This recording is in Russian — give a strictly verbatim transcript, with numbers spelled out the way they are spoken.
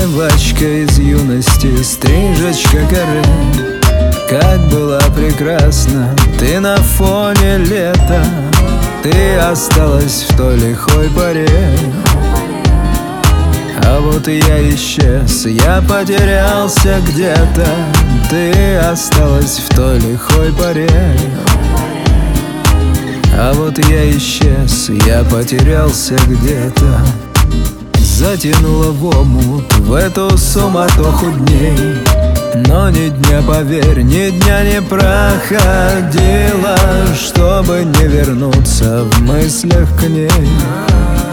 девочка из юности, стрижечка коры. Как была прекрасна ты на фоне лета, ты осталась в той лихой поре. А вот и я исчез, я потерялся где-то, ты осталась в той лихой поре. А вот я исчез, я потерялся где-то. Затянула в омут в эту суматоху дней, но ни дня, поверь, ни дня не проходило, чтобы не вернуться в мыслях к ней.